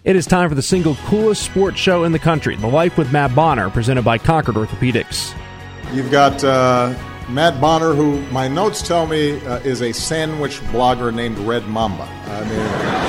It is time for the single coolest sports show in the country, The Life with Matt Bonner, presented by Concord Orthopedics. You've got Matt Bonner, who my notes tell me is a sandwich blogger named Red Mamba. I mean,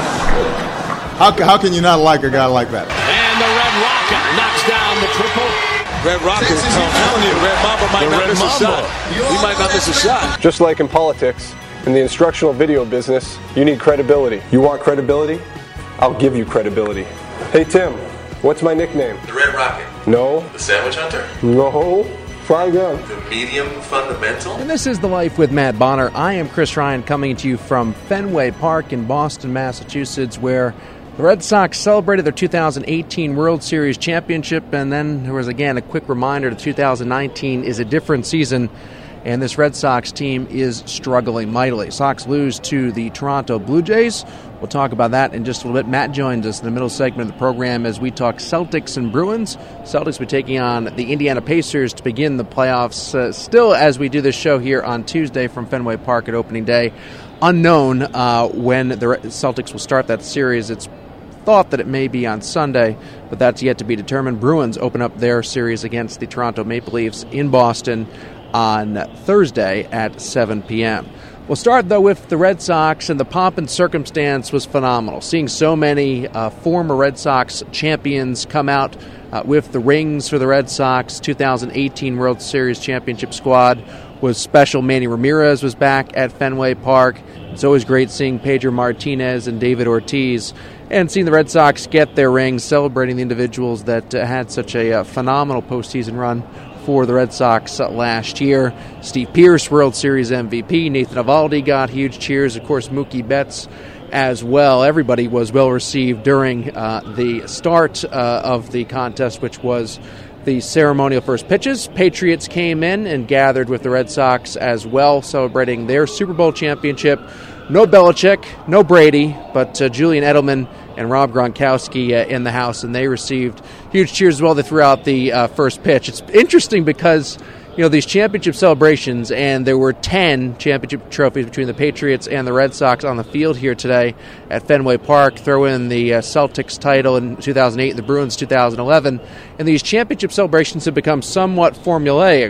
how can you not like a guy like that? And the Red Rocket knocks down the triple. Red Rocket, I'm telling you, Red Mamba might not miss a shot. He might not miss a shot. Just like in politics, in the instructional video business, you need credibility. You want credibility? I'll give you credibility. Hey, Tim, what's my nickname? The Red Rocket. No. The Sandwich Hunter. No. Try again. The Medium Fundamental. And this is The Life with Matt Bonner. I am Chris Ryan, coming to you from Fenway Park in Boston, Massachusetts, where the Red Sox celebrated their 2018 World Series championship, and then there was, again, a quick reminder that 2019 is a different season, and this Red Sox team is struggling mightily. Sox lose to the Toronto Blue Jays. We'll talk about that in just a little bit. Matt joins us in the middle segment of the program as we talk Celtics and Bruins. Celtics will be taking on the Indiana Pacers to begin the playoffs. Still, as we do this show here on Tuesday from Fenway Park at opening day, unknown when the Celtics will start that series. It's thought that it may be on Sunday, but that's yet to be determined. Bruins open up their series against the Toronto Maple Leafs in Boston on Thursday at 7 p.m. We'll start, though, with the Red Sox, and the pomp and circumstance was phenomenal. Seeing so many former Red Sox champions come out with the rings for the Red Sox 2018 World Series championship squad was special. Manny Ramirez was back at Fenway Park. It's always great seeing Pedro Martinez and David Ortiz, and seeing the Red Sox get their rings, celebrating the individuals that had such a phenomenal postseason run for the Red Sox last year. Steve Pearce, World Series MVP. Nathan Eovaldi got huge cheers. Of course, Mookie Betts as well. Everybody was well received during the start of the contest, which was the ceremonial first pitches. Patriots came in and gathered with the Red Sox as well, celebrating their Super Bowl championship. No Belichick, no Brady, but Julian Edelman and Rob Gronkowski in the house, and they received huge cheers as well. They threw out the first pitch. It's interesting because, you know, these championship celebrations, and there were 10 championship trophies between the Patriots and the Red Sox on the field here today at Fenway Park. Throw in the Celtics title in 2008 and the Bruins 2011, and these championship celebrations have become somewhat formulaic.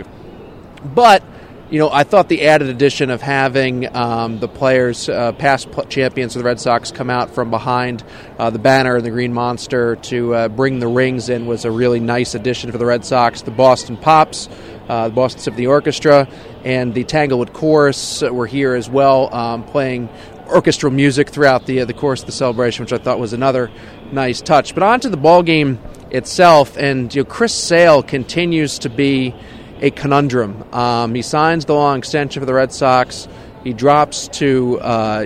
But you know, I thought the added addition of having the players, past champions of the Red Sox, come out from behind the banner and the Green Monster to bring the rings in was a really nice addition for the Red Sox. The Boston Pops, the Boston Symphony Orchestra, and the Tanglewood Chorus were here as well, playing orchestral music throughout the course of the celebration, which I thought was another nice touch. But on to the ball game itself, and you know, Chris Sale continues to be a conundrum. He signs the long extension for the Red Sox. He drops to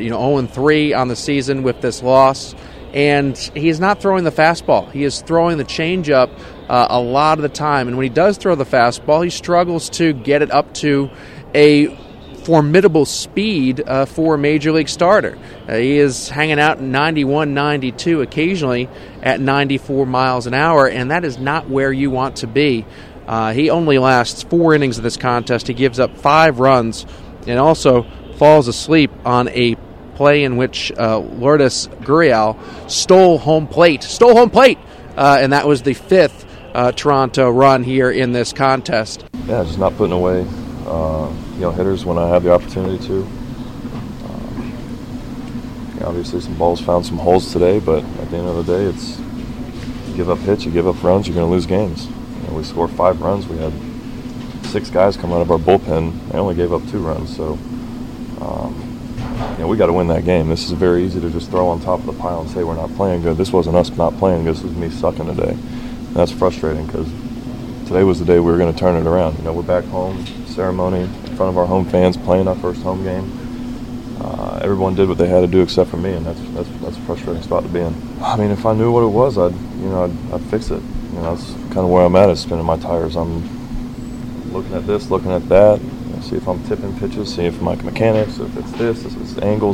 0-3 on the season with this loss, and he's not throwing the fastball. He is throwing the changeup a lot of the time, and when he does throw the fastball, he struggles to get it up to a formidable speed for a major league starter. He is hanging out in 91, 92, occasionally at 94 miles an hour, and that is not where you want to be. He only lasts 4 innings of this contest. He gives up 5 runs and also falls asleep on a play in which Lourdes Gurriel stole home plate. And that was the 5th Toronto run here in this contest. Yeah, just not putting away hitters when I have the opportunity to. Obviously some balls found some holes today, but at the end of the day, it's you give up hits, you give up runs, you're going to lose games. We scored 5 runs. We had 6 guys come out of our bullpen. They only gave up 2 runs. So, we got to win that game. This is very easy to just throw on top of the pile and say we're not playing good. This wasn't us not playing good. This was me sucking today. And that's frustrating because today was the day we were going to turn it around. You know, we're back home, ceremony in front of our home fans, playing our first home game. Everyone did what they had to do except for me, and that's a frustrating spot to be in. I mean, if I knew what it was, I'd fix it. You know, that's kind of where I'm at, is spinning my tires. I'm looking at this, looking at that, see if I'm tipping pitches, see if my mechanics, if it's this is angles.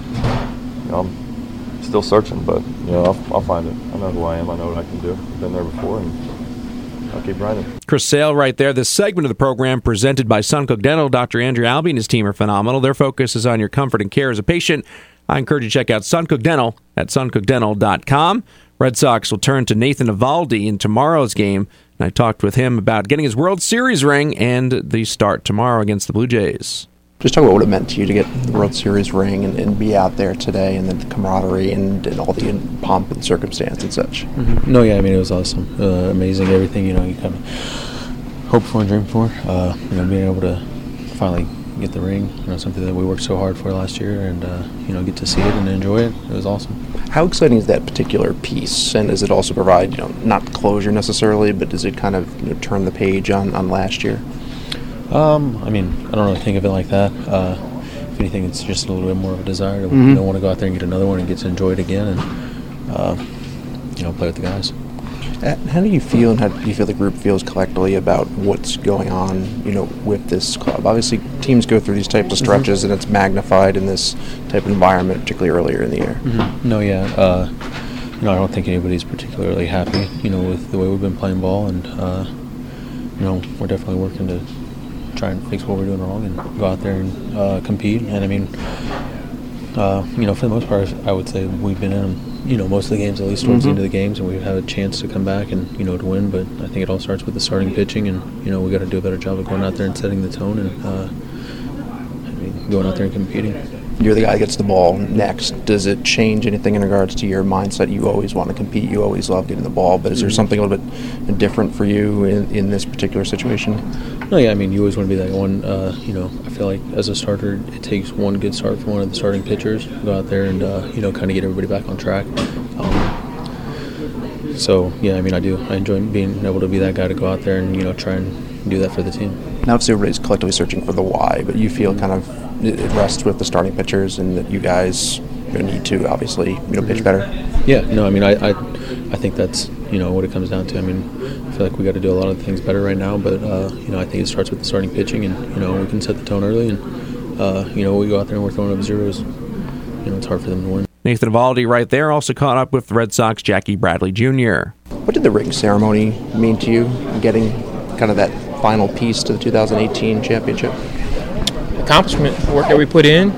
I'm still searching, but I'll find it. I know who I am. I know what I can do. I've been there before, and I'll keep grinding. Chris Sale right there. This segment of the program presented by Suncook Dental. Dr. Andrew Albee and his team are phenomenal. Their focus is on your comfort and care as a patient. I encourage you to check out Suncook Dental at suncookdental.com. Red Sox will turn to Nathan Eovaldi in tomorrow's game, and I talked with him about getting his World Series ring and the start tomorrow against the Blue Jays. Just talk about what it meant to you to get the World Series ring and be out there today, and then the camaraderie and all the pomp and circumstance and such. Mm-hmm. No, yeah, I mean, it was awesome. Amazing, everything, you kind of hope for and dream for. Being able to finally get the ring, something that we worked so hard for last year, and, get to see it and enjoy it. It was awesome. How exciting is that particular piece, and does it also provide, not closure necessarily, but does it kind of turn the page on last year? I don't really think of it like that. If anything, it's just a little bit more of a desire to want to go out there and get another one and get to enjoy it again and, play with the guys. How do you feel, and how do you feel the group feels collectively about what's going on, with this club? Obviously, teams go through these types of stretches, and it's magnified in this type of environment, particularly earlier in the year. Mm-hmm. No, yeah. I don't think anybody's particularly happy, with the way we've been playing ball, and, we're definitely working to try and fix what we're doing wrong and go out there and compete. And, for the most part, I would say we've been in most of the games, at least towards the end of the games, and we've had a chance to come back and, to win. But I think it all starts with the starting pitching, and, we got to do a better job of going out there and setting the tone and going out there and competing. You're the guy that gets the ball next. Does it change anything in regards to your mindset? You always want to compete. You always love getting the ball. But is there something a little bit different for you in this particular situation? No, yeah, you always want to be that one. I feel like as a starter, it takes one good start from one of the starting pitchers. Go out there and, kind of get everybody back on track. So, yeah, I do. I enjoy being able to be that guy to go out there and, try and do that for the team. Now, obviously, everybody's collectively searching for the why, but you feel kind of it rests with the starting pitchers and that you guys need to, obviously, pitch better. Yeah, no, I think that's, what it comes down to. I feel like we got to do a lot of things better right now, but, I think it starts with the starting pitching, and, we can set the tone early, and, we go out there and we're throwing up zeros. It's hard for them to win. Nathan Eovaldi right there also caught up with the Red Sox Jackie Bradley Jr. What did the ring ceremony mean to you, getting kind of that final piece to the 2018 championship? Accomplishment, work that we put in.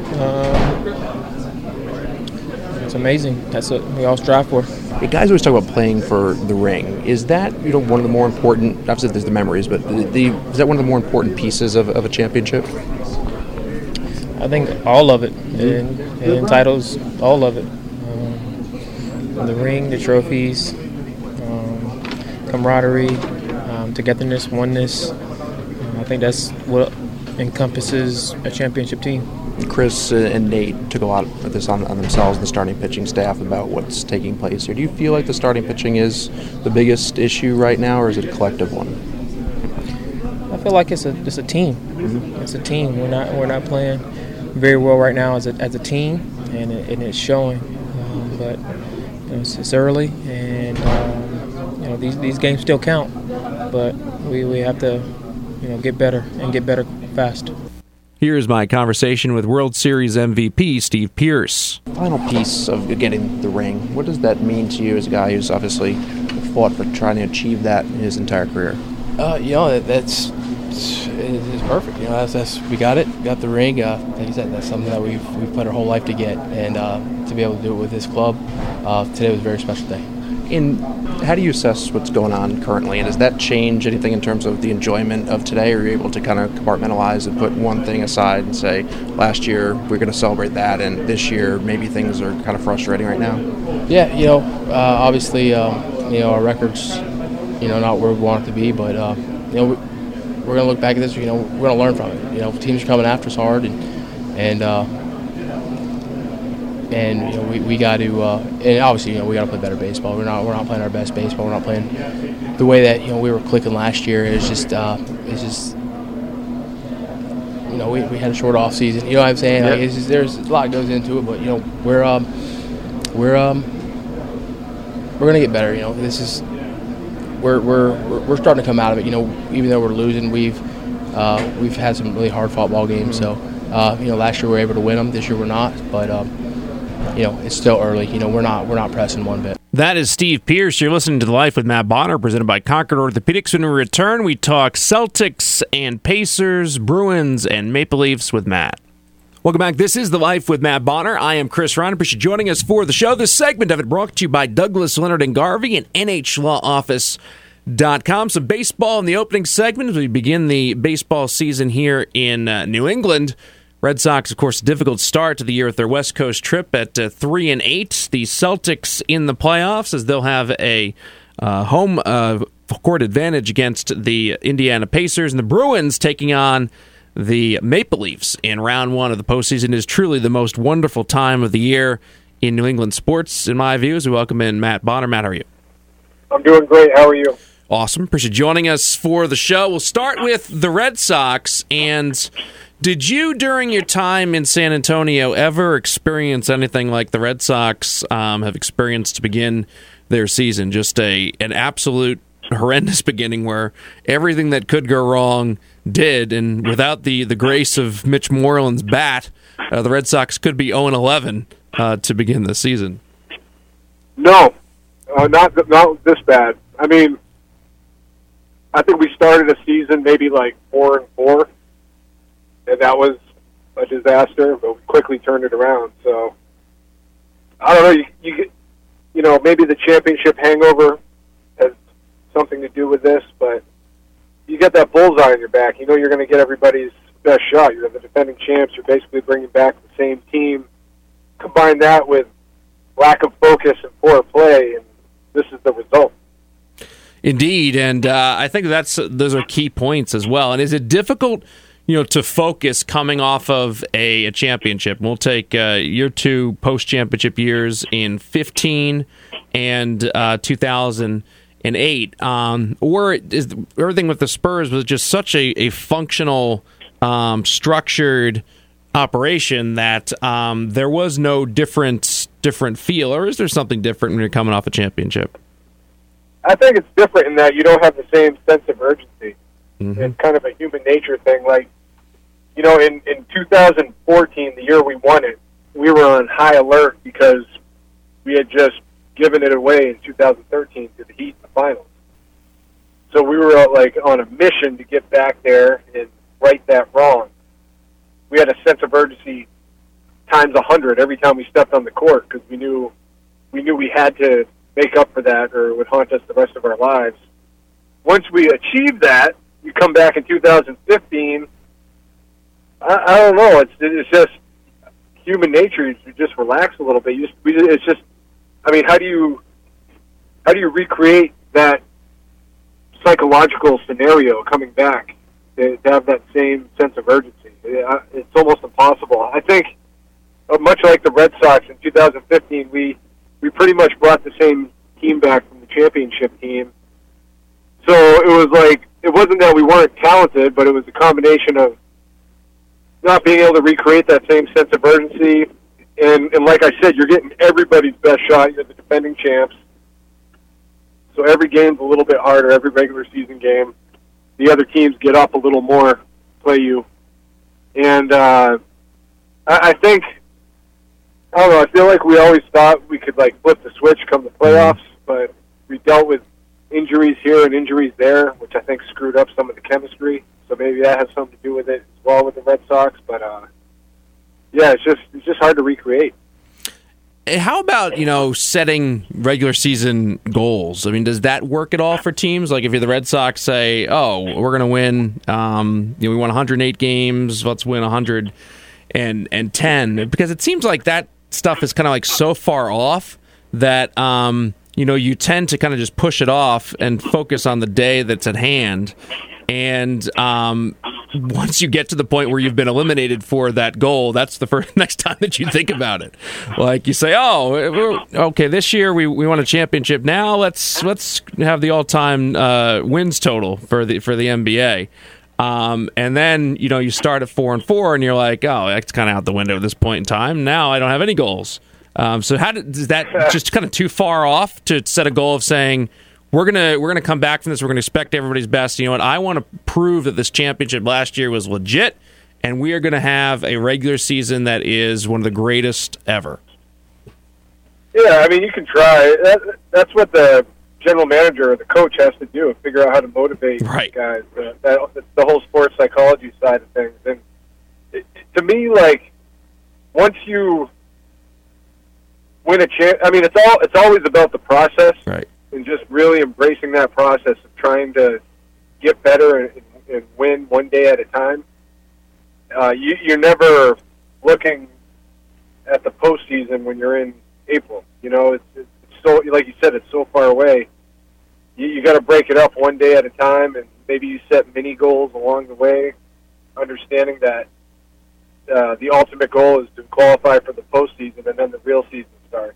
It's amazing. That's what we all strive for. You guys always talk about playing for the ring. Is that one of the more important? Obviously, there's the memories, but is that one of the more important pieces of a championship? I think all of it. It entitles all of it. The ring, the trophies, camaraderie, togetherness, oneness. I think that's what encompasses a championship team. Chris and Nate took a lot of this on themselves, the starting pitching staff, about what's taking place here. Do you feel like the starting pitching is the biggest issue right now, or is it a collective one? I feel like it's a team. Mm-hmm. It's a team. We're not playing very well right now as a team, and it's showing. But it's early, and these games still count. But we have to get better and get better fast. Here's my conversation with World Series MVP Steve Pearce. Final piece of getting the ring. What does that mean to you as a guy who's obviously fought for trying to achieve that in his entire career? It's perfect. That's we got it. Got the ring. Like you said, that's something that we've put our whole life to get, and to be able to do it with this club, today was a very special day. And how do you assess what's going on currently? And does that change anything in terms of the enjoyment of today? Or are you able to kind of compartmentalize and put one thing aside and say, last year we're going to celebrate that, and this year maybe things are kind of frustrating right now? Yeah, obviously, our record's, not where we want it to be, but we're going to look back at this. We're going to learn from it. Teams are coming after us hard, and we got to, and obviously, we got to play better baseball. We're not playing our best baseball. We're not playing the way that we were clicking last year. We had a short off season. You know what I'm saying? Yep. Like, there's a lot that goes into it, but we're gonna get better. We're starting to come out of it. Even though we're losing, we've had some really hard fought ball games. So last year we were able to win them. This year we're not, but. It's still early. We're not pressing one bit. That is Steve Pearce. You're listening to The Life with Matt Bonner, presented by Concord Orthopedics. When we return, we talk Celtics and Pacers, Bruins, and Maple Leafs with Matt. Welcome back. This is The Life with Matt Bonner. I am Chris Ryan. Appreciate you joining us for the show. This segment of it brought to you by Douglas, Leonard & Garvey and NHLawoffice.com. Some baseball in the opening segment as we begin the baseball season here in New England. Red Sox, of course, a difficult start to the year with their West Coast trip at 3-8. The Celtics in the playoffs as they'll have a home court advantage against the Indiana Pacers, and the Bruins taking on the Maple Leafs in round one of the postseason. Is truly the most wonderful time of the year in New England sports, in my view. As we welcome in Matt Bonner. Matt, how are you? I'm doing great. How are you? Awesome. Appreciate you joining us for the show. We'll start with the Red Sox. And did you, during your time in San Antonio, ever experience anything like the Red Sox have experienced to begin their season? Just an absolute horrendous beginning where everything that could go wrong did, and without the grace of Mitch Moreland's bat, the Red Sox could be 0-11 to begin the season. No, not this bad. I mean, I think we started a season maybe like 4-4, and that was a disaster, but we quickly turned it around. So I don't know. You know, maybe the championship hangover has something to do with this, but you get that bullseye on your back. You know you're going to get everybody's best shot. You're the defending champs. You're basically bringing back the same team. Combine that with lack of focus and poor play, and this is the result. Indeed, and I think those are key points as well. And is it difficult, to focus coming off of a championship? We'll take your two post-championship years in 2015 and 2008. Or is everything with the Spurs was just such a functional, structured operation that there was no different feel? Or is there something different when you're coming off a championship? I think it's different in that you don't have the same sense of urgency. Mm-hmm. It's kind of a human nature thing. Like, in 2014, the year we won it, we were on high alert because we had just given it away in 2013 to the Heat in the finals. So we were on a mission to get back there and right that wrong. We had a sense of urgency times 100 every time we stepped on the court because we knew we had to make up for that or it would haunt us the rest of our lives. Once we achieved that, you come back in 2015. I don't know. It's just human nature. You just relax a little bit. It's just. I mean, how do you recreate that psychological scenario coming back to have that same sense of urgency? It's almost impossible. I think, much like the Red Sox in 2015, we pretty much brought the same team back from the championship team. So it was it wasn't that we weren't talented, but it was a combination of not being able to recreate that same sense of urgency. And like I said, you're getting everybody's best shot. You're the defending champs. So every game's a little bit harder, every regular season game. The other teams get up a little more, play you. And I think, I don't know, I feel like we always thought we could flip the switch come the playoffs, but we dealt with injuries here and injuries there, which I think screwed up some of the chemistry. So maybe that has something to do with it as well with the Red Sox. But yeah, it's just hard to recreate. How about, setting regular season goals? I mean, does that work at all for teams? Like if you're the Red Sox, say, we're going to win, we won 108 games, let's win 110. Because it seems like that stuff is kind of so far off that, you tend to kind of just push it off and focus on the day that's at hand. And once you get to the point where you've been eliminated for that goal, that's the next time that you think about it. Like you say, okay, this year we won a championship. Now let's have the all-time wins total for the NBA. And then you start at 4-4, and you're like, that's kind of out the window at this point in time. Now I don't have any goals. So is that just kind of too far off to set a goal of saying, We're gonna come back from this. We're gonna expect everybody's best. You know what? I want to prove that this championship last year was legit, and we are gonna have a regular season that is one of the greatest ever. Yeah, I mean, you can try. That's what the general manager or the coach has to do: figure out how to motivate guys. The whole sports psychology side of things. And to me, once you win a chance, I mean, it's always about the process, right? And just really embracing that process of trying to get better and win one day at a time. You're never looking at the postseason when you're in April. You know, it's so, like you said, it's so far away. You got to break it up one day at a time, and maybe you set mini goals along the way, understanding that the ultimate goal is to qualify for the postseason, and then the real season starts.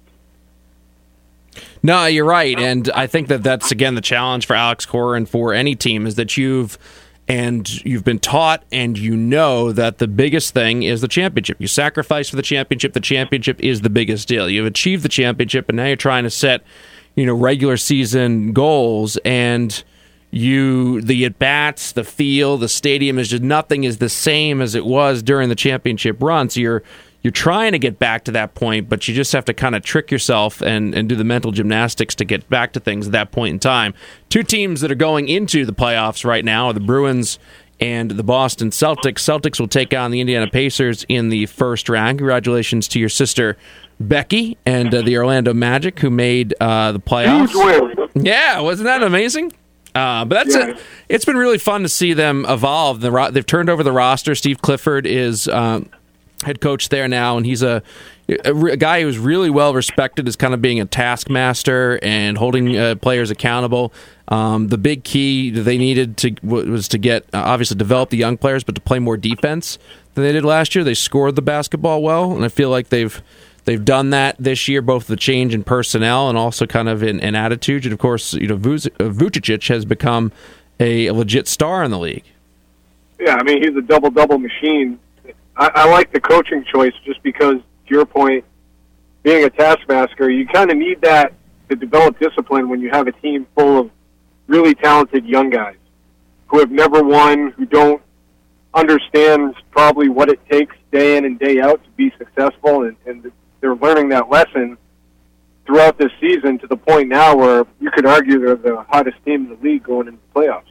No, you're right, and I think that's again the challenge for Alex Cora and for any team is that you've been taught and you know that the biggest thing is the championship. You sacrifice for the championship. The championship is the biggest deal. You've achieved the championship, and now you're trying to set, regular season goals, and the at-bats, the feel, the stadium is just nothing is the same as it was during the championship run. So you're trying to get back to that point, but you just have to kind of trick yourself and do the mental gymnastics to get back to things at that point in time. Two teams that are going into the playoffs right now are the Bruins and the Boston Celtics. Celtics will take on the Indiana Pacers in the first round. Congratulations to your sister, Becky, and the Orlando Magic, who made the playoffs. Huge win. Yeah, wasn't that amazing? But that's it. It's been really fun to see them evolve. They've turned over the roster. Steve Clifford is head coach there now, and he's a guy who's really well respected as kind of being a taskmaster and holding players accountable. The big key that they needed was to get obviously develop the young players, but to play more defense than they did last year. They scored the basketball well, and I feel like they've done that this year, both the change in personnel and also kind of in attitude. And of course, Vucevic has become a legit star in the league. Yeah, I mean, he's a double-double machine. I like the coaching choice just because, to your point, being a taskmaster, you kind of need that to develop discipline when you have a team full of really talented young guys who have never won, who don't understand probably what it takes day in and day out to be successful, and they're learning that lesson throughout this season to the point now where you could argue they're the hottest team in the league going into the playoffs.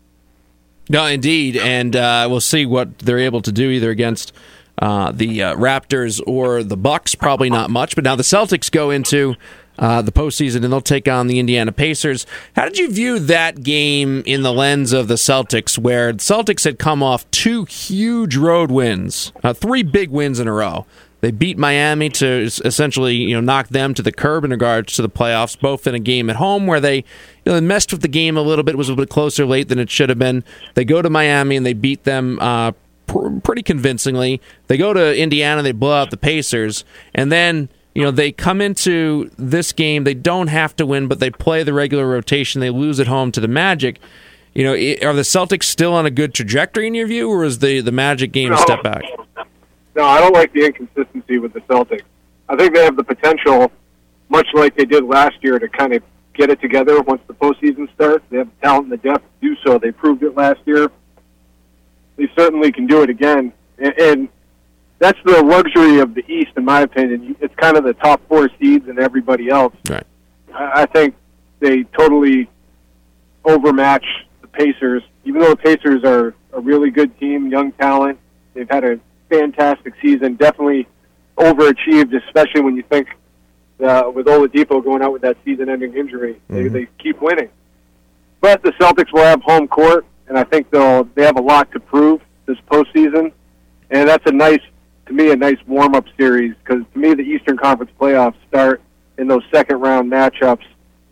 No, indeed, and we'll see what they're able to do either against the Raptors or the Bucks. Probably not much, but now the Celtics go into the postseason, and they'll take on the Indiana Pacers. How did you view that game in the lens of the Celtics, where the Celtics had come off two huge road wins, three big wins in a row? They beat Miami to essentially, knock them to the curb in regards to the playoffs, both in a game at home where they messed with the game a little bit, was a little bit closer late than it should have been. They go to Miami and they beat them pretty convincingly. They go to Indiana, they blow out the Pacers, and then they come into this game. They don't have to win, but they play the regular rotation. They lose at home to the Magic. Are the Celtics still on a good trajectory in your view, or is the Magic game a step back? No, I don't like the inconsistency with the Celtics. I think they have the potential, much like they did last year, to kind of get it together once the postseason starts. They have the talent and the depth to do so. They proved it last year. They certainly can do it again. And that's the luxury of the East, in my opinion. It's kind of the top four seeds and everybody else. Right. I think they totally overmatch the Pacers. Even though the Pacers are a really good team, young talent, they've had a fantastic season, definitely overachieved, especially when you think with Oladipo going out with that season-ending injury. They keep winning. But the Celtics will have home court, and I think they have a lot to prove this postseason. And that's a nice warm-up series, because to me the Eastern Conference playoffs start in those second-round matchups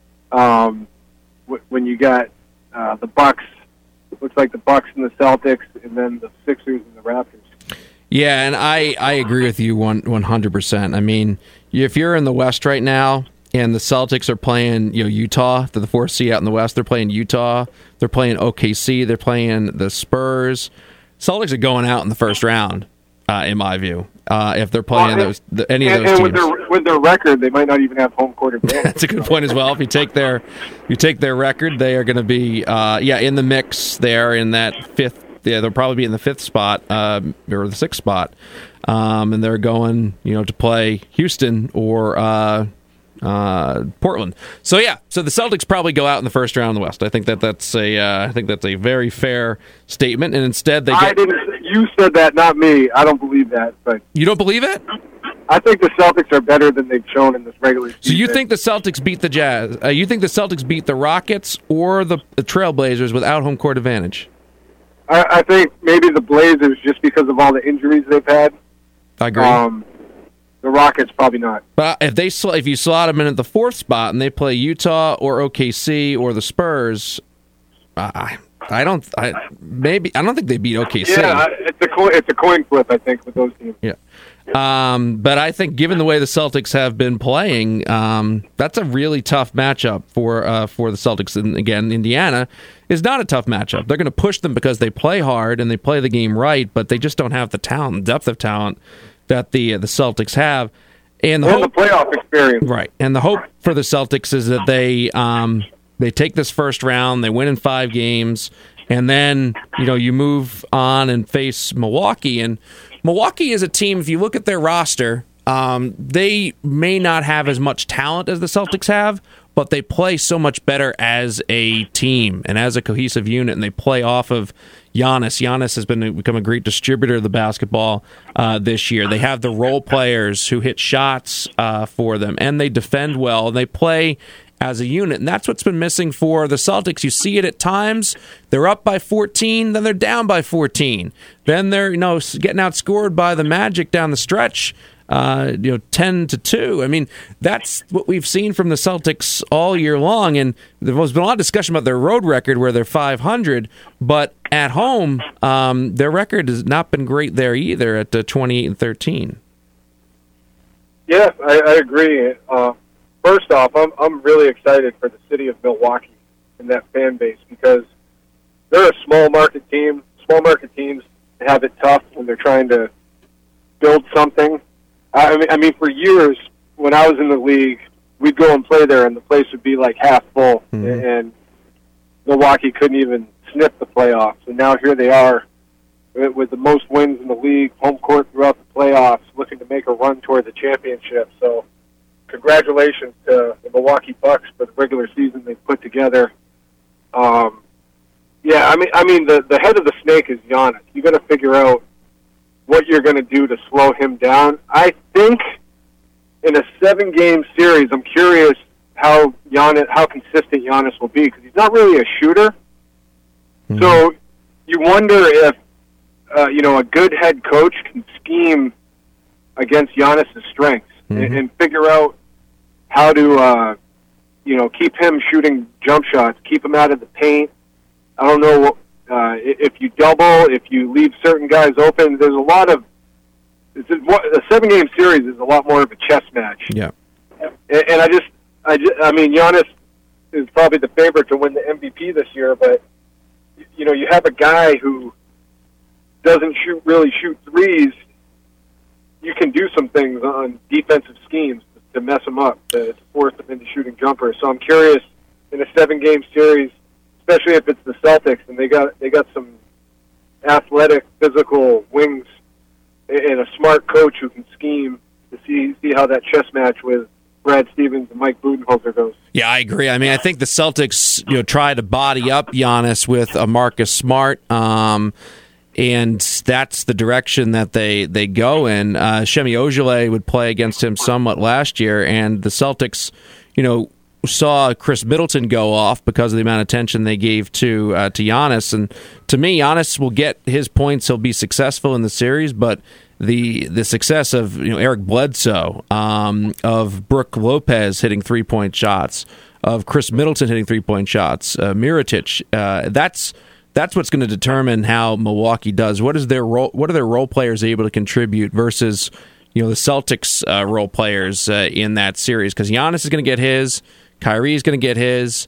when you got the Bucks. It looks like the Bucks and the Celtics, and then the Sixers and the Raptors. Yeah, and I agree with you 100%. I mean, if you're in the West right now and the Celtics are playing Utah, they're the fourth seed out in the West, they're playing Utah, they're playing OKC, they're playing the Spurs. Celtics are going out in the first round, in my view, if they're playing any of those teams. And with their record, they might not even have home court advantage. That's a good point as well. If you take their record, they are going to be in the mix there in that fifth. Yeah, they'll probably be in the fifth spot or the sixth spot, and they're going, to play Houston or Portland. So the Celtics probably go out in the first round in the West. I think that's a very fair statement, and instead they get. You said that, not me. I don't believe that. But you don't believe it? I think the Celtics are better than they've shown in this regular season. So you think the Celtics beat the Jazz? You think the Celtics beat the Rockets or the Trailblazers without home court advantage? I think maybe the Blazers, just because of all the injuries they've had. I agree. The Rockets probably not. But if you slot them in at the 4th spot and they play Utah or OKC or the Spurs, I don't think they beat OKC. Yeah, it's a coin flip, I think, with those teams. Yeah. But I think given the way the Celtics have been playing, that's a really tough matchup for the Celtics. And again, Indiana is not a tough matchup. They're going to push them because they play hard and they play the game right, but they just don't have the talent, depth of talent that the Celtics have. And the playoff experience. Right. And the hope for the Celtics is that they take this first round, they win in 5 games, and then you move on and face Milwaukee. And Milwaukee is a team, if you look at their roster, they may not have as much talent as the Celtics have, but they play so much better as a team and as a cohesive unit, and they play off of Giannis. Giannis has become a great distributor of the basketball this year. They have the role players who hit shots for them, and they defend well. They play as a unit, and that's what's been missing for the Celtics. You see it at times. They're up by 14, then they're down by 14. Then they're getting outscored by the Magic down the stretch, 10-2. I mean, that's what we've seen from the Celtics all year long, and there's been a lot of discussion about their road record where they're 500, but at home, their record has not been great there either at 28-13. Yeah, I agree. First off, I'm really excited for the city of Milwaukee and that fan base because they're a small market team. Small market teams have it tough when they're trying to build something. I mean, for years when I was in the league, we'd go and play there, and the place would be like half full, and Milwaukee couldn't even sniff the playoffs. And now here they are with the most wins in the league, home court throughout the playoffs, looking to make a run toward the championship. So congratulations to the Milwaukee Bucks for the regular season they've put together. Yeah, I mean, the head of the snake is Giannis. You got to figure out what you're going to do to slow him down. I think in a 7-game series, I'm curious how consistent Giannis will be because he's not really a shooter. Mm-hmm. So you wonder if a good head coach can scheme against Giannis' strengths and figure out how to keep him shooting jump shots, keep him out of the paint. I don't know if you double, if you leave certain guys open. There's a lot of a 7-game series is a lot more of a chess match. Yeah, and I mean, Giannis is probably the favorite to win the MVP this year, but you have a guy who doesn't really shoot threes. You can do some things on defensive schemes to mess him up, to force him into shooting jumpers. So I'm curious in a 7-game series, especially if it's the Celtics and they got some athletic, physical wings and a smart coach who can scheme to see how that chess match with Brad Stevens and Mike Budenholzer goes. Yeah, I agree. I mean, I think the Celtics try to body up Giannis with a Marcus Smart, and that's the direction that they go in. Semi Ojeleye would play against him somewhat last year, and the Celtics, saw Chris Middleton go off because of the amount of attention they gave to Giannis. And to me, Giannis will get his points. He'll be successful in the series, but the success of Eric Bledsoe, of Brook Lopez hitting 3-point shots, of Chris Middleton hitting 3-point shots, Mirotic, that's what's going to determine how Milwaukee does. What are their role players able to contribute versus the Celtics role players in that series? Because Giannis is going to get his, Kyrie is going to get his,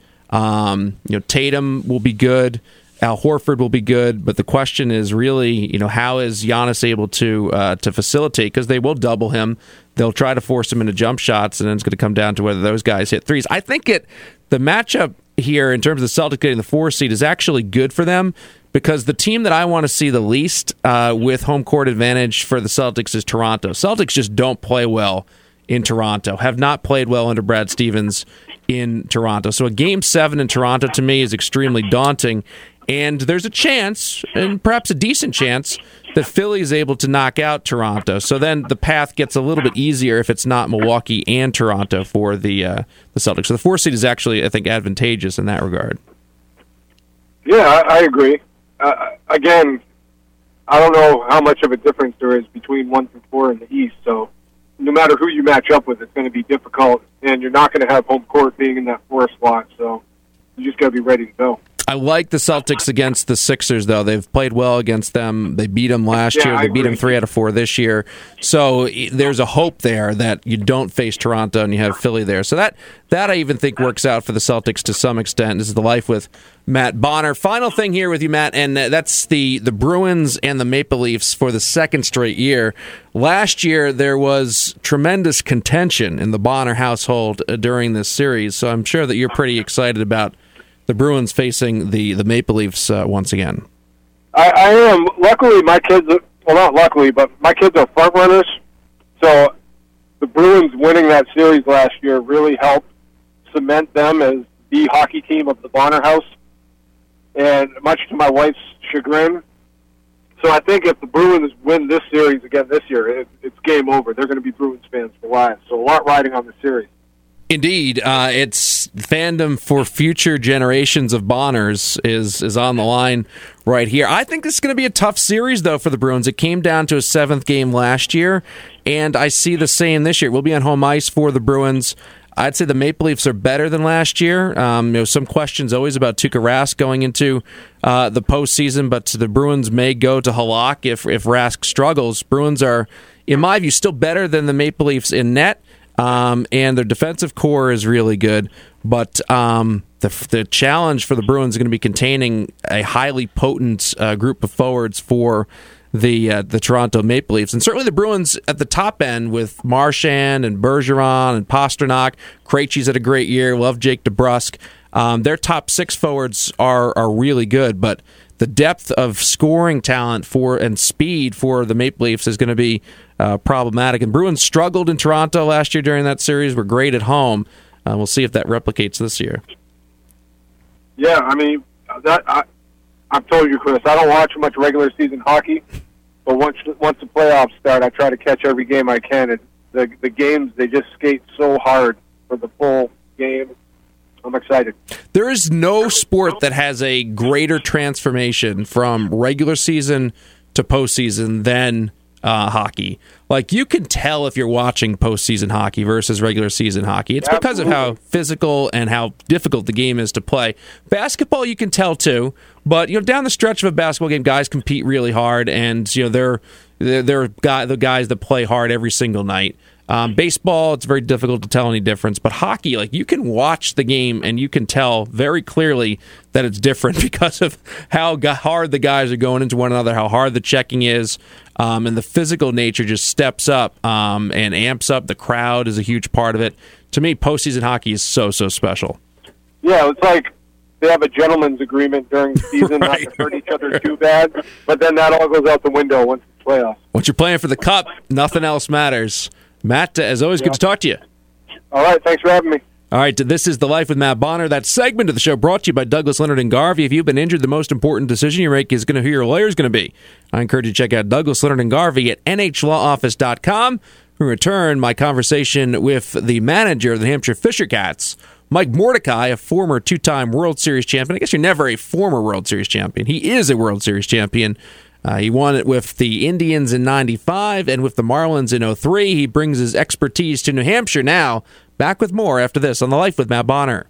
Tatum will be good, Al Horford will be good, but the question is really, how is Giannis able to facilitate? Because they will double him, they'll try to force him into jump shots, and then it's going to come down to whether those guys hit threes. I think the matchup here in terms of the Celtics getting the 4 seed is actually good for them because the team that I want to see the least with home court advantage for the Celtics is Toronto. Celtics just don't play well in Toronto, have not played well under Brad Stevens in Toronto. So a Game 7 in Toronto to me is extremely daunting, and there's a chance, and perhaps a decent chance, that Philly is able to knock out Toronto. So then the path gets a little bit easier if it's not Milwaukee and Toronto for the Celtics. So the 4 seed is actually, I think, advantageous in that regard. Yeah, I agree. Again, I don't know how much of a difference there is between 1 through 4 in the East. So no matter who you match up with, it's going to be difficult, and you're not going to have home court being in that 4 slot. So you just got to be ready to go. I like the Celtics against the Sixers, though. They've played well against them. They beat them last year. They beat them 3 out of 4 this year. So there's a hope there that you don't face Toronto and you have Philly there. So that I even think works out for the Celtics to some extent. This is the Life with Matt Bonner. Final thing here with you, Matt, and that's the Bruins and the Maple Leafs for the second straight year. Last year, there was tremendous contention in the Bonner household during this series, so I'm sure that you're pretty excited about the Bruins facing the Maple Leafs once again. I am. Luckily, my kids, well, not luckily, but my kids are front runners. So the Bruins winning that series last year really helped cement them as the hockey team of the Bonner house, and much to my wife's chagrin. So I think if the Bruins win this series again this year, it's game over. They're going to be Bruins fans for life. So a lot riding on the series. Indeed, it's fandom for future generations of Bonners is on the line right here. I think this is going to be a tough series, though, for the Bruins. It came down to a 7th game last year, and I see the same this year. We'll be on home ice for the Bruins. I'd say the Maple Leafs are better than last year. Some questions always about Tuukka Rask going into the postseason, but the Bruins may go to Halak if Rask struggles. Bruins are, in my view, still better than the Maple Leafs in net. And their defensive core is really good, but the challenge for the Bruins is going to be containing a highly potent group of forwards for the Toronto Maple Leafs. And certainly the Bruins at the top end with Marchand and Bergeron and Pasternak. Krejci's had a great year. Love Jake DeBrusk. Their top 6 forwards are really good, but the depth of scoring talent and speed for the Maple Leafs is going to be problematic. And Bruins struggled in Toronto last year during that series. Were great at home. We'll see if that replicates this year. Yeah, I mean, I've told you, Chris, I don't watch much regular season hockey, but once the playoffs start, I try to catch every game I can. And the games, they just skate so hard for the full game. I'm excited. There is no sport that has a greater transformation from regular season to postseason than hockey. Like, you can tell if you're watching postseason hockey versus regular season hockey. It's because of how physical and how difficult the game is to play. Basketball, you can tell too, but down the stretch of a basketball game, guys compete really hard, and they're the guys that play hard every single night. Baseball, it's very difficult to tell any difference, but hockey, like, you can watch the game and you can tell very clearly that it's different because of how hard the guys are going into one another, how hard the checking is, and the physical nature just steps up and amps up. The crowd is a huge part of it. To me, postseason hockey is so special. Yeah, it's like they have a gentleman's agreement during the season right. not to hurt each other too bad, but then that all goes out the window once it's playoffs. Once you're playing for the cup, nothing else matters. Matt, as always, good to talk to you. All right, thanks for having me. All right, this is The Life with Matt Bonner. That segment of the show brought to you by Douglas Leonard and Garvey. If you've been injured, the most important decision you make is going to who your lawyer is going to be. I encourage you to check out Douglas Leonard and Garvey at NHLawoffice.com. In return, my conversation with the manager of the New Hampshire Fisher Cats, Mike Mordecai, a former 2-time World Series champion. I guess you're never a former World Series champion. He is a World Series champion. He won it with the Indians in 95 and with the Marlins in 03. He brings his expertise to New Hampshire now. Back with more after this on The Life with Matt Bonner.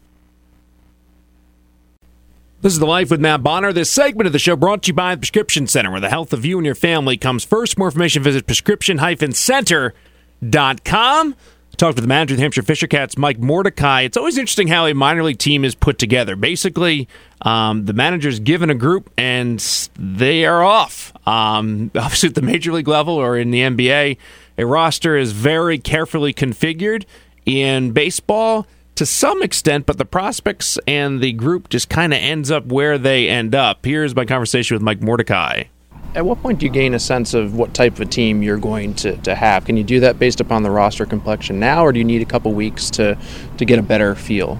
This is The Life with Matt Bonner. This segment of the show brought to you by the Prescription Center, where the health of you and your family comes first. For more information, visit prescription-center.com. Talked with the manager of the Hampshire Fisher Cats, Mike Mordecai. It's always interesting how a minor league team is put together. Basically, the manager's given a group, and they are off. Obviously, at the major league level or in the NBA, a roster is very carefully configured. In baseball, to some extent, but the prospects and the group just kind of ends up where they end up. Here's my conversation with Mike Mordecai. At what point do you gain a sense of what type of a team you're going to have? Can you do that based upon the roster complexion now, or do you need a couple weeks to get a better feel?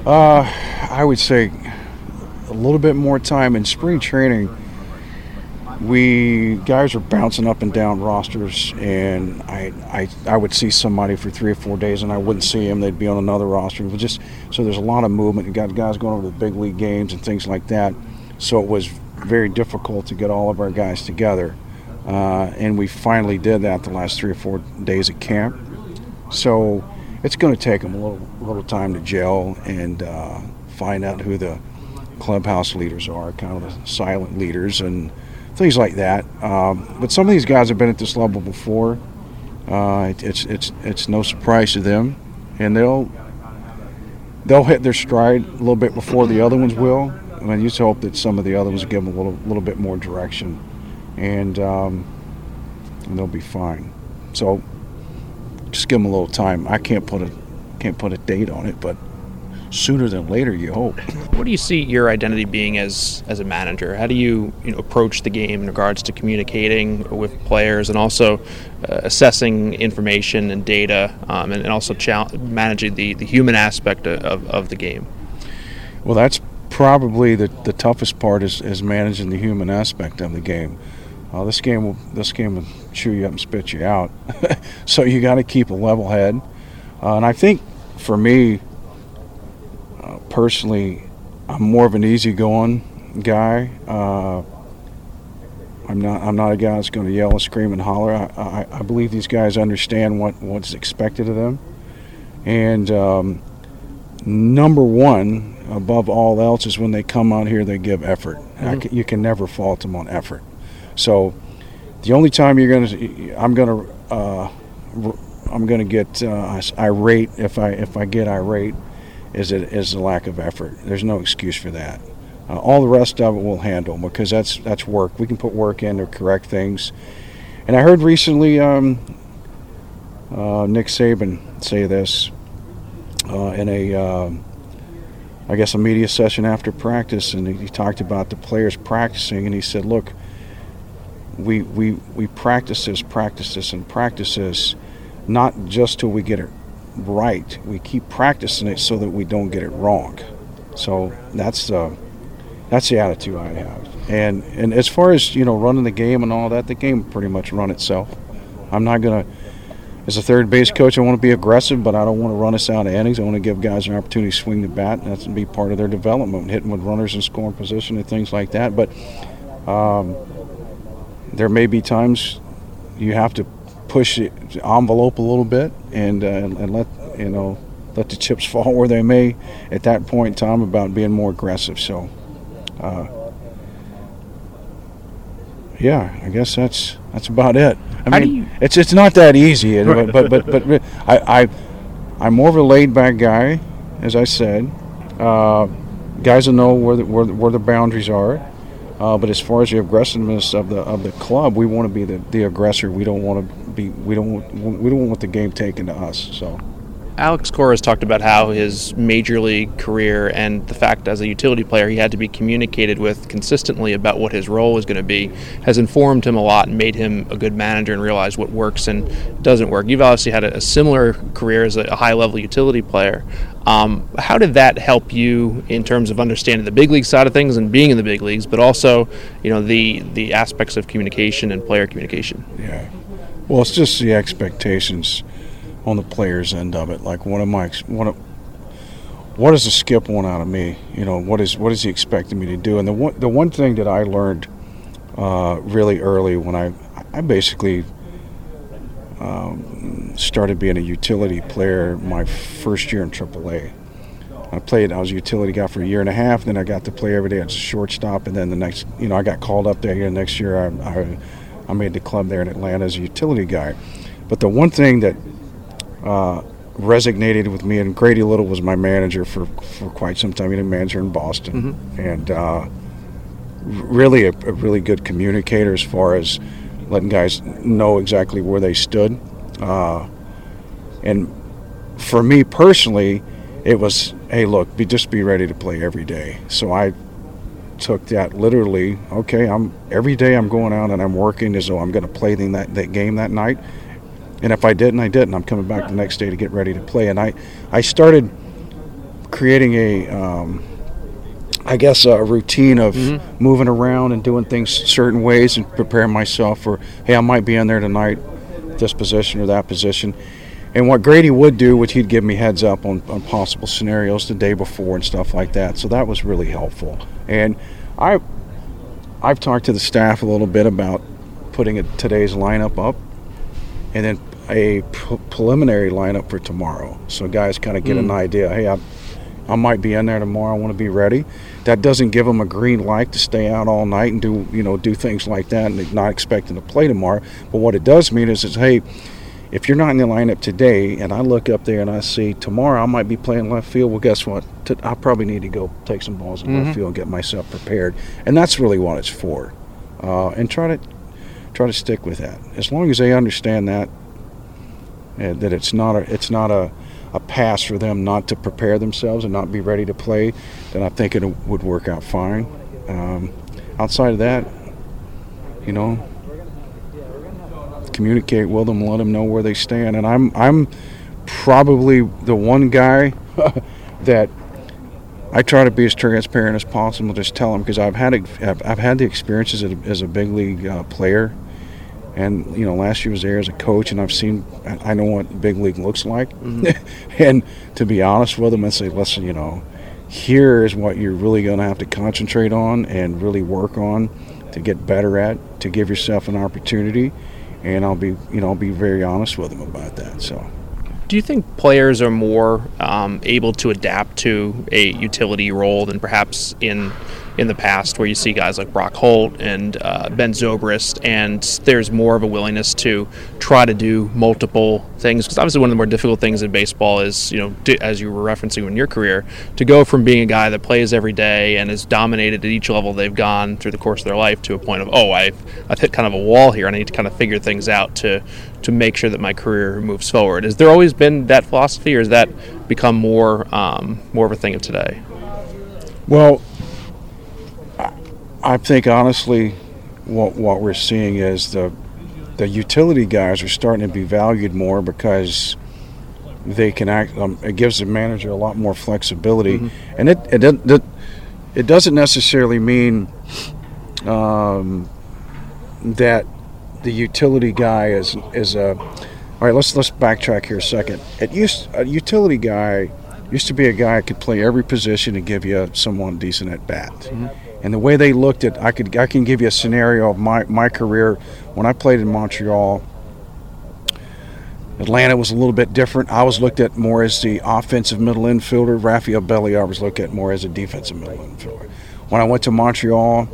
I would say a little bit more time in spring training. guys are bouncing up and down rosters, and I would see somebody for 3 or 4 days, and I wouldn't see them. They'd be on another roster. It was just so there's a lot of movement. You got guys going over to the big league games and things like that. So it was very difficult to get all of our guys together, and we finally did that the last 3 or 4 days at camp. So it's going to take them a little time to gel and find out who the clubhouse leaders are, kind of the silent leaders and things like that. But some of these guys have been at this level before. It's no surprise to them, and they'll hit their stride a little bit before the other ones will. And I just hope that some of the other ones give them a little bit more direction, and they'll be fine. So just give them a little time. I can't put a date on it, but sooner than later, you hope. What do you see your identity being as a manager? How do you approach the game in regards to communicating with players and also assessing information and data, and also managing the human aspect of the game? Well, that's probably the toughest part is managing the human aspect of the game. This game will chew you up and spit you out. So you got to keep a level head. And I think for me, personally, I'm more of an easygoing guy. I'm not a guy that's going to yell and scream and holler. I believe these guys understand what's expected of them. And number one, above all else, is when they come out here, they give effort. Mm-hmm. You can never fault them on effort. So the only time I'm gonna get irate if I get irate is the lack of effort. There's no excuse for that. All the rest of it we'll handle because that's work. We can put work in to correct things. And I heard recently Nick Saban say this in a media session after practice, and he talked about the players practicing, and he said, look, we practice this not just till we get it right. We keep practicing it so that we don't get it wrong. So that's the attitude I have. And as far as running the game and all that, the game pretty much run itself. I'm not gonna, as a third base coach, I want to be aggressive, but I don't want to run us out of innings. I want to give guys an opportunity to swing the bat, and that's to be part of their development, hitting with runners in scoring position and things like that. But there may be times you have to push the envelope a little bit and let the chips fall where they may at that point in time about being more aggressive. So, I guess that's about it. I mean, it's not that easy, but I'm more of a laid back guy, as I said. Guys will know where the boundaries are. But as far as the aggressiveness of the club, we want to be the aggressor. We don't want the game taken to us. So, Alex Cora has talked about how his major league career and the fact as a utility player he had to be communicated with consistently about what his role was going to be has informed him a lot and made him a good manager and realize what works and doesn't work. You've obviously had a similar career as a high-level utility player. How did that help you in terms of understanding the big league side of things and being in the big leagues, but also, the aspects of communication and player communication? Yeah. Well, it's just the expectations on the players' end of it. Like, what does the Skip want out of me? What is he expecting me to do? And the one thing that I learned really early when I basically started being a utility player my first year in AAA. I was a utility guy for a year and a half, then I got to play every day as a shortstop, and then the next, I got called up there here. Next year I made the club there in Atlanta as a utility guy. But the one thing that resonated with me, and Grady Little was my manager for quite some time. He was a manager in Boston, mm-hmm. and really a really good communicator as far as letting guys know exactly where they stood. And for me personally, it was, hey, look, just be ready to play every day. So I took that literally. Okay, every day I'm going out and I'm working as though I'm going to play that game that night. And if I didn't, I didn't. I'm coming back the next day to get ready to play. And I started creating I guess, a routine of moving around and doing things certain ways and preparing myself for, hey, I might be in there tonight, this position or that position. And what Grady would do, which he'd give me heads up on possible scenarios the day before and stuff like that. So that was really helpful. And I've talked to the staff a little bit about putting today's lineup up and then a preliminary lineup for tomorrow. So guys kind of get an idea, hey, I might be in there tomorrow, I want to be ready. That doesn't give them a green light to stay out all night and do things like that and not expecting to play tomorrow. But what it does mean is hey, if you're not in the lineup today and I look up there and I see tomorrow I might be playing left field, well, guess what? I probably need to go take some balls in left field and get myself prepared. And that's really what it's for. And try to stick with that. As long as they understand that it's not a pass for them not to prepare themselves and not be ready to play, then I think it would work out fine. Outside of that, communicate with them, let them know where they stand. And I'm probably the one guy that I try to be as transparent as possible. Just tell them, because I've had the experiences as a big league player, and last year was there as a coach, and I know what big league looks like. And to be honest with them and say, listen, here is what you're really going to have to concentrate on and really work on to get better at, to give yourself an opportunity. And I'll be very honest with them about that. So, do you think players are more able to adapt to a utility role than perhaps in the past, where you see guys like Brock Holt and Ben Zobrist, and there's more of a willingness to try to do multiple things? Because obviously one of the more difficult things in baseball is, as you were referencing in your career, to go from being a guy that plays every day and is dominated at each level they've gone through the course of their life to a point of, I've hit kind of a wall here and I need to kind of figure things out to make sure that my career moves forward. Has there always been that philosophy, or has that become more of a thing of today? Well, I think honestly what we're seeing is the utility guys are starting to be valued more because they can act. It gives the manager a lot more flexibility, and it doesn't necessarily mean that the utility guy is a. All right, let's backtrack here a second. A utility guy used to be a guy who could play every position and give you someone decent at bat. And the way they looked at, I can give you a scenario of my career when I played in Montreal. Atlanta was a little bit different. I was looked at more as the offensive middle infielder. Rafael Belliar was looked at more as a defensive middle infielder. When I went to Montreal,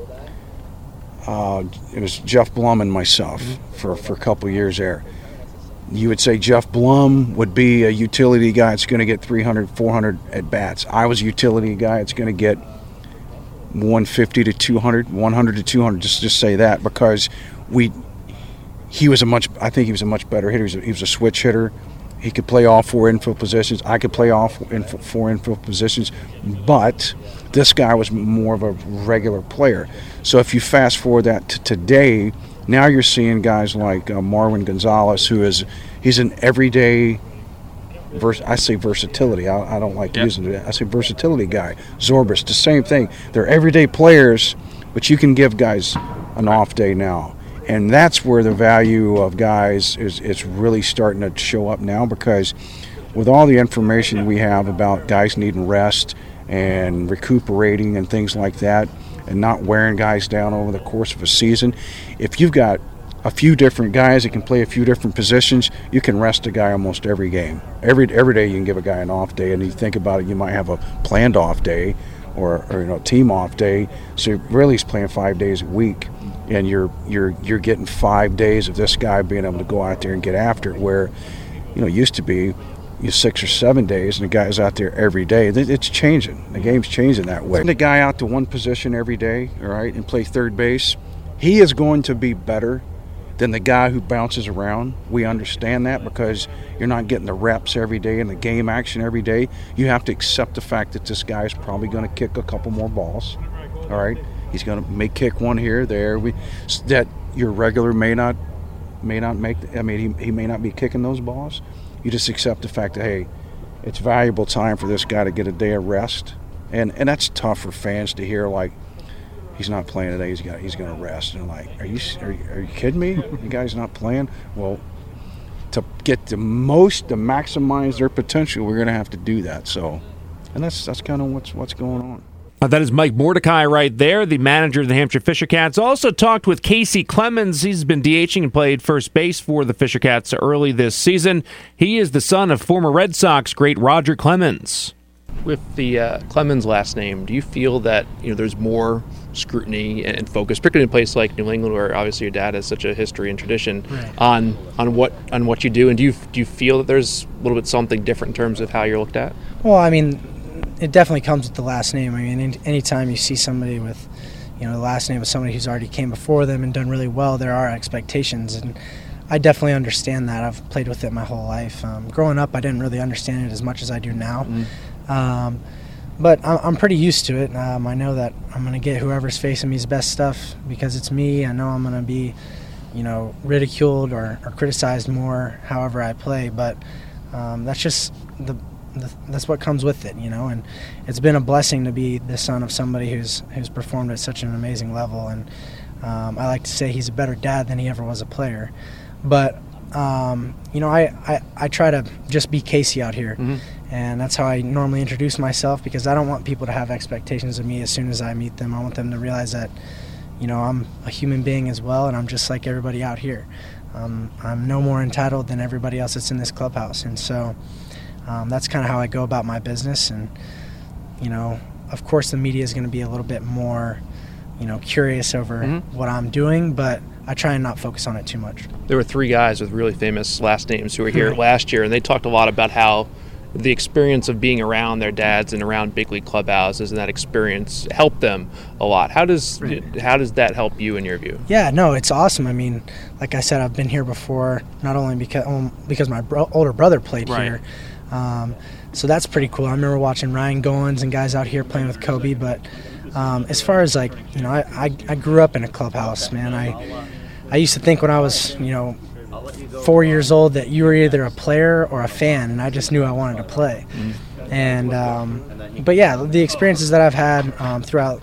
it was Jeff Blum and myself for a couple of years there. You would say Jeff Blum would be a utility guy that's going to get 300, 400 at bats. I was a utility guy that's going to get 150 to 200, 100 to 200. Just say that, because he was a much better hitter. He was a switch hitter. He could play all four infield positions. I could play all four infield positions, but this guy was more of a regular player. So if you fast forward that to today, now you're seeing guys like Marwin Gonzalez, he's an everyday. I say versatility. I don't like using it. I say versatility guy. Zobrist, the same thing. They're everyday players, but you can give guys an off day now. And that's where the value of guys is really starting to show up now, because with all the information we have about guys needing rest and recuperating and things like that, and not wearing guys down over the course of a season, if you've got a few different guys that can play a few different positions, you can rest a guy almost every game. Every day you can give a guy an off day, and you think about it, you might have a planned off day or team off day. So really he's playing 5 days a week, and you're getting 5 days of this guy being able to go out there and get after it, where used to be 6 or 7 days and the guy's out there every day. It's changing. The game's changing that way. The guy out to one position every day, all right, and play third base, he is going to be better than the guy who bounces around. We understand that, because you're not getting the reps every day and the game action every day. You have to accept the fact that this guy is probably going to kick a couple more balls. All right, he's going to kick one here, there. That your regular may not make. I mean, he may not be kicking those balls. You just accept the fact that, hey, it's valuable time for this guy to get a day of rest and that's tough for fans to hear. Like, he's not playing today. He's going to rest. And like, are you kidding me? You guys not playing? Well, to get to maximize their potential, we're going to have to do that. So, and that's kind of what's going on. That is Mike Mordecai right there, the manager of the Hampshire Fisher Cats. Also talked with Casey Clemens. He's been DHing and played first base for the Fisher Cats early this season. He is the son of former Red Sox great Roger Clemens. With the Clemens last name, do you feel that there's more scrutiny and focus, particularly in a place like New England, where obviously your dad has such a history and tradition, right, on what you do? And do you feel that there's a little bit something different in terms of how you're looked at? Well, I mean, it definitely comes with the last name. I mean, anytime you see somebody with, the last name of somebody who's already came before them and done really well, there are expectations, and I definitely understand that. I've played with it my whole life. Growing up, I didn't really understand it as much as I do now. But I'm pretty used to it. I know that I'm going to get whoever's facing me's best stuff because it's me. I know I'm going to be, ridiculed or criticized more however I play. But that's just that's what comes with it, And it's been a blessing to be the son of somebody who's performed at such an amazing level. And I like to say he's a better dad than he ever was a player. But I try to just be Casey out here. Mm-hmm. And that's how I normally introduce myself, because I don't want people to have expectations of me as soon as I meet them. I want them to realize that, I'm a human being as well, and I'm just like everybody out here. I'm no more entitled than everybody else that's in this clubhouse. And so that's kind of how I go about my business. And, of course the media is going to be a little bit more, curious over what I'm doing, but I try and not focus on it too much. There were 3 guys with really famous last names who were here last year, and they talked a lot about how the experience of being around their dads and around big league clubhouses and that experience helped them a lot. How does that help you in your view? Yeah, no, it's awesome. I mean, like I said, I've been here before, not only because my older brother played here. So that's pretty cool. I remember watching Ryan Goins and guys out here playing with Kobe. But as far as I grew up in a clubhouse, man. I used to think when I was 4 years old that you were either a player or a fan, and I just knew I wanted to play. And but yeah, the experiences that I've had throughout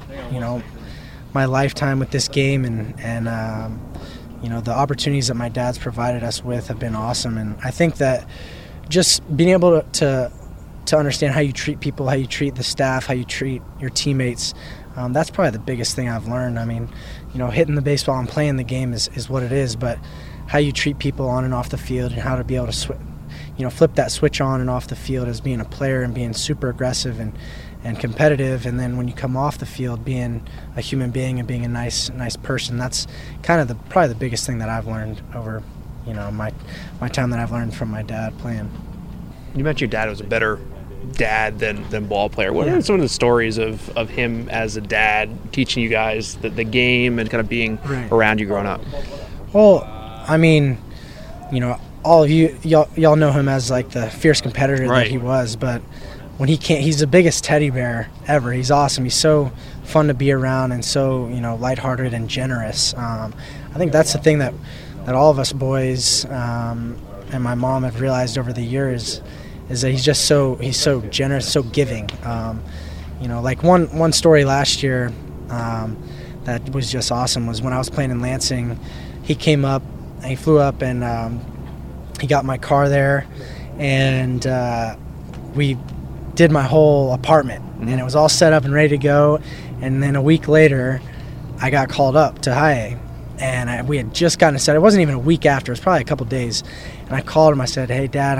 my lifetime with this game and the opportunities that my dad's provided us with have been awesome. And I think that just being able to understand how you treat people, how you treat the staff, how you treat your teammates, that's probably the biggest thing I've learned. I mean, hitting the baseball and playing the game is what it is, but how you treat people on and off the field and how to be able to flip that switch on and off the field as being a player and being super aggressive and competitive, and then when you come off the field being a human being and being a nice person. That's kind of probably the biggest thing that I've learned over my time that I've learned from my dad playing. You mentioned your dad was a better dad than ball player. What are some of the stories of him as a dad teaching you guys the game and kind of being around you growing up? Well, I mean, all of y'all know him as like the fierce competitor that he was, but when he's the biggest teddy bear ever. He's awesome. He's so fun to be around and so lighthearted and generous. I think that's the thing that all of us boys and my mom have realized over the years is that he's so generous, so giving. Like one story last year that was just awesome was when I was playing in Lansing. He came up, he flew up, and he got my car there, and we did my whole apartment, and it was all set up and ready to go. And then a week later, I got called up to high A, and we had just gotten set. It wasn't even a week after; it was probably a couple days. And I called him. I said, "Hey, Dad,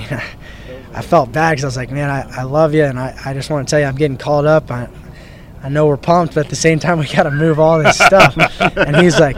I felt bad because I was like, man, I love you, and I just want to tell you I'm getting called up. I know we're pumped, but at the same time we got to move all this stuff." And he's like,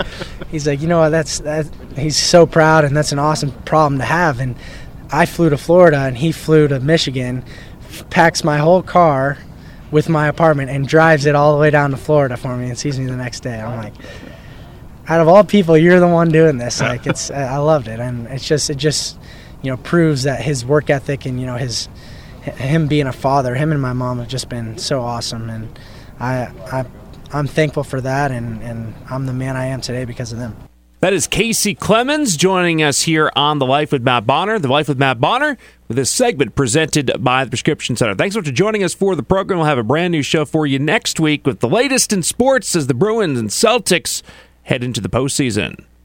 he's so proud, and that's an awesome problem to have. And I flew to Florida, and he flew to Michigan, packs my whole car with my apartment, and drives it all the way down to Florida for me, and sees me the next day. I'm like, out of all people, you're the one doing this. Like, I loved it, and it just proves that his work ethic and him being a father, him and my mom have just been so awesome, and I'm thankful for that, and I'm the man I am today because of them. That is Casey Clemens joining us here on The Life with Matt Bonner. The Life with Matt Bonner with this segment presented by the Prescription Center. Thanks so much for joining us for the program. We'll have a brand new show for you next week with the latest in sports as the Bruins and Celtics head into the postseason.